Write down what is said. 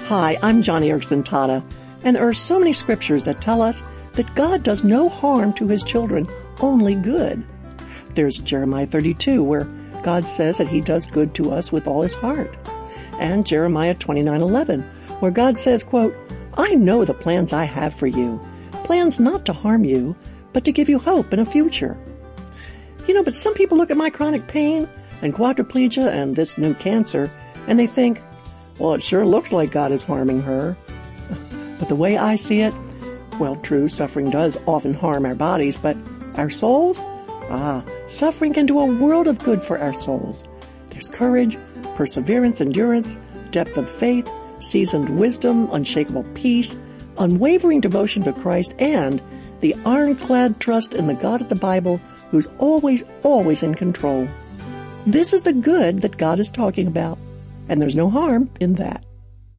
Hi, I'm Johnny Erickson Tata, and there are so many scriptures that tell us that God does no harm to his children, only good. There's Jeremiah 32, where God says that he does good to us with all his heart. And Jeremiah 29:11, where God says, quote, I know the plans I have for you, plans not to harm you, but to give you hope and a future. But some people look at my chronic pain and quadriplegia and this new cancer, and they think, well, it sure looks like God is harming her. But the way I see it, well, true, suffering does often harm our bodies, but our souls? Suffering can do a world of good for our souls. There's courage, perseverance, endurance, depth of faith, seasoned wisdom, unshakable peace, unwavering devotion to Christ, and the ironclad trust in the God of the Bible who's always, always in control. This is the good that God is talking about, and there's no harm in that.